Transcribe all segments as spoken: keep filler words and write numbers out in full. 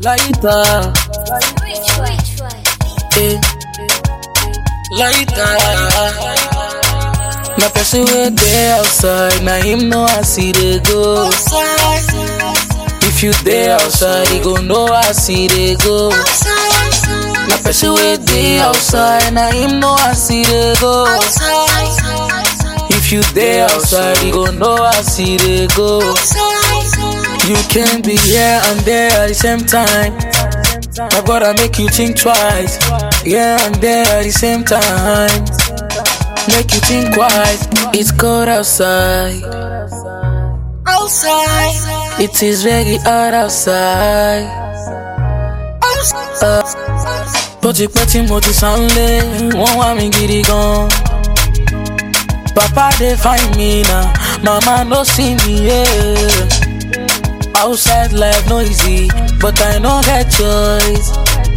Lighter. Eh. Lighter. Na person wey dey outside, na him know I see they go. If you dey outside, you go know I see they go. Na person wey dey outside, na him know I see they go. If you dey outside, you go know I see they go. You can be here and there at the same time. My brother make you think twice. Here and there at the same time. Make you think twice. It's cold outside. Outside. It is very hot outside. Uh, Poti poti moti sanle, wọ́n wá mi gidi gan. Papa they find me now, mama no see me, yeah. Outside life no easy, but I no get choice.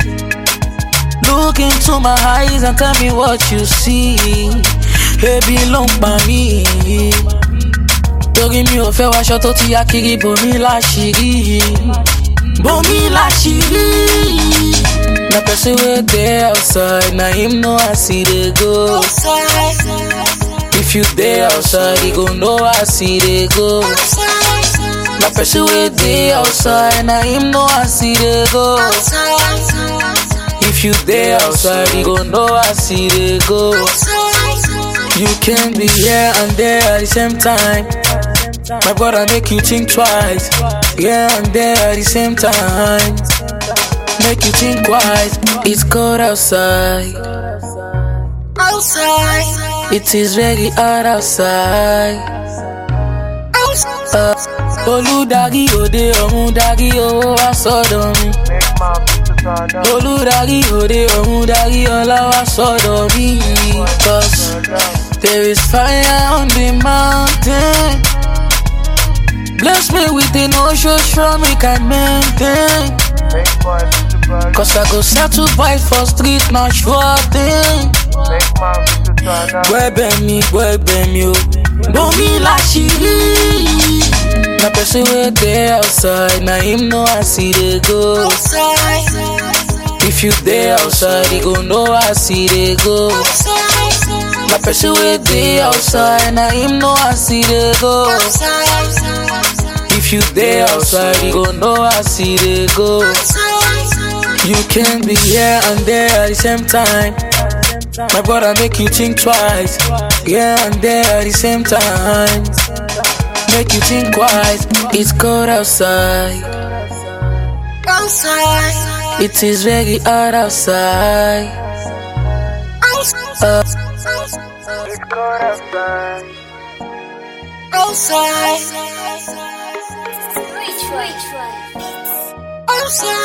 Look into my eyes and tell me what you see. Baby long by me. Torí mi ò fẹ́ wáṣọ tó ti ya kiri bomi láṣìírí. Bomi láṣìírí. Na person wey dey outside, na him know I see they go. If you dey outside, you go know I see they go. Na person wey dey outside, na him know I see they go. If you dey outside, you go know I see they go. You can be here and there at the same time. My brother make you think twice. Here and there at the same time. Make you think twice. It's cold outside. Outside. It is very hot outside. Uh, Oludagi ode omudagi owo wa sọ́dọ̀ mi. Oludagi ode omudagi ọlá wa sọ́dọ̀ mi. Cause there is fire on the mountain. Bless me with an ocean strong we can maintain. Cause I go settle by for street, not sure thing. Webe mi, webe mi o. Bomi láṣìírí. Na person wey dey outside, na him know I see they go. If you dey outside, you go know I see they go. Na person wey dey outside, na him know I see they go. If you dey outside, you go know I see they go. You can be here and there at the same time. My brother make you think twice. Here and there at the same time. Make you think twice. It's cold outside. Outside. It is very hot outside. Uh, It's cold outside. Outside. Outside.